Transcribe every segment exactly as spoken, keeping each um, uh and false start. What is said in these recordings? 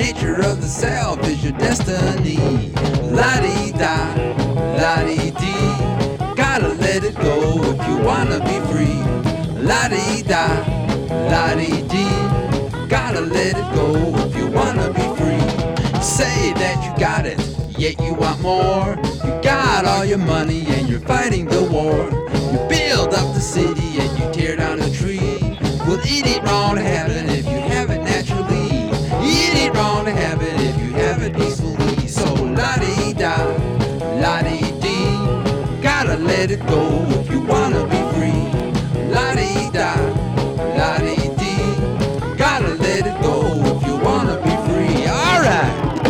nature of the self is your destiny. La-dee-da, la-dee-dee. Gotta let it go if you wanna be free. La-dee-da, la-dee-dee. Gotta let it go if you wanna be free. Say that you got it, yet you want more. You got all your money and you're fighting the war. You build up the city and you tear down a tree. Well, it ain't wrong to have it if you have it naturally. It ain't wrong to have it if you have it peacefully. So la-dee-da, la-dee-dee. Gotta let it go if you wanna be free. La-dee-da, la-dee-dee. Gotta let it go if you wanna be free. All right.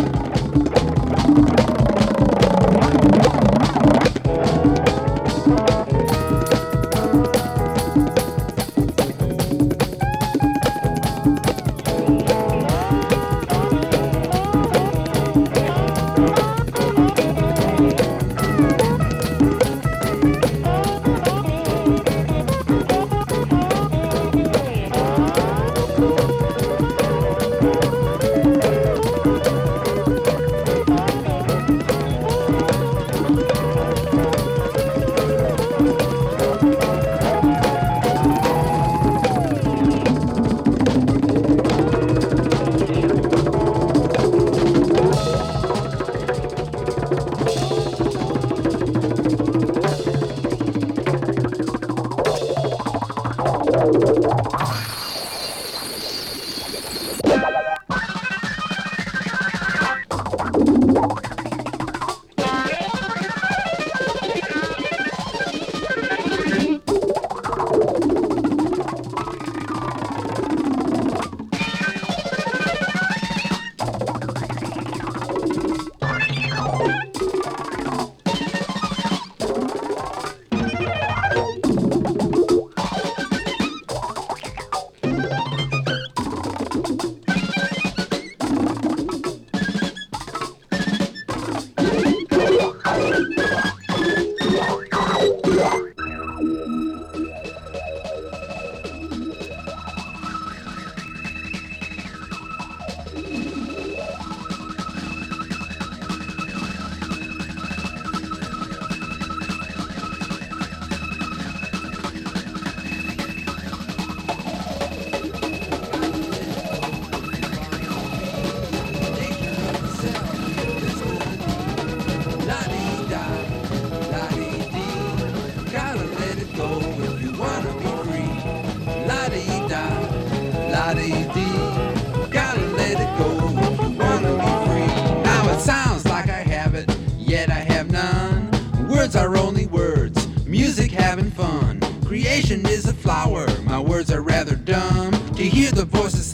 La-dee-dee, gotta let it go if you wanna be free. Now it sounds like I have it, yet I have none. Words are only words, music having fun. Creation is a flower, my words are rather dumb. To hear the voices